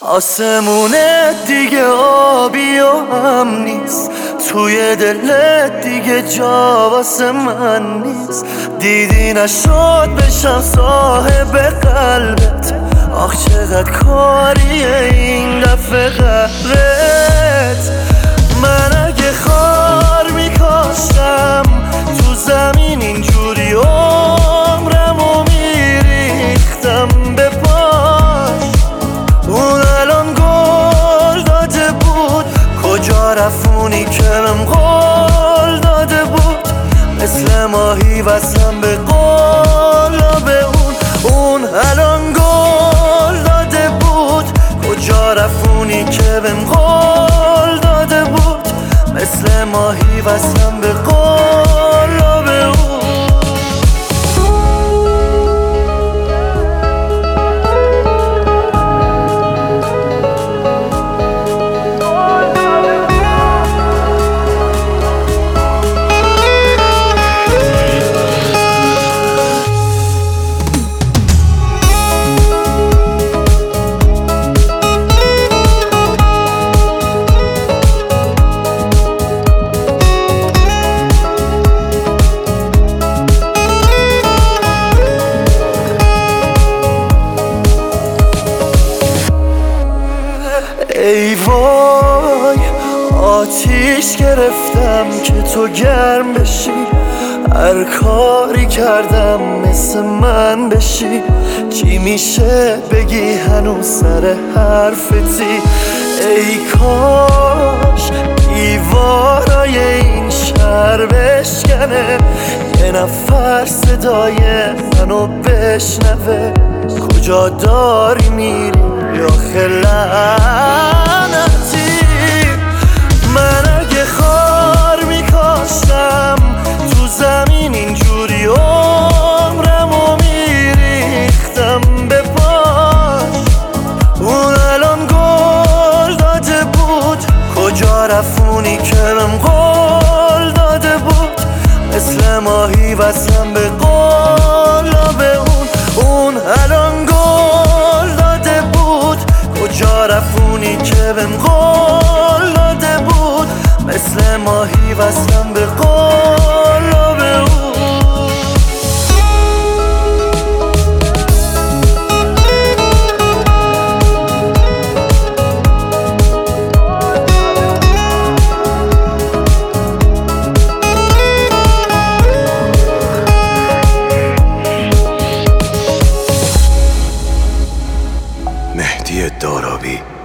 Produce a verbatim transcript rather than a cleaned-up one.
آسمونت دیگه آبی و هم نیست، توی دلت دیگه جا واسه من نیست. دیدی نشد بشم صاحب قلبت، آخ چقدر کاریه این دفعه قلبت. من اگه خار میکاشتم تو زمین اینجوری عمرمو میریختم به پاش. اون الان گل داده بود، کجا رفونی که بهم قول داده بود. مثل ماهی وصلم به قلاب اون. اون الان گل داده بود، کجا رفونی که بهم قول داده بود. مثل ماهی وصلم به قلاب اون. ای وای آتیش گرفتم که تو گرم بشی، هر کاری کردم مثل من بشی. چی میشه بگی هنوز سر حرفتی؟ ای کاش دیوارای این شهر بشکنه، یه نفر صدای منو بشنوه. کجا داری میری یا خلعنتی؟ من اگه خار میکاشتم تو زمین اینجوری عمرمو میریختم به پاش. اون الان گل داده بود، کجا رفونی که بهم قول داده بود. مثل ماهی وصلم به قلاب اون. اون الان گل داده بود، کجا رفونی که بهم قول داده بود. مثل ماهی وصلم به قلاب اون. مهدی دارابی.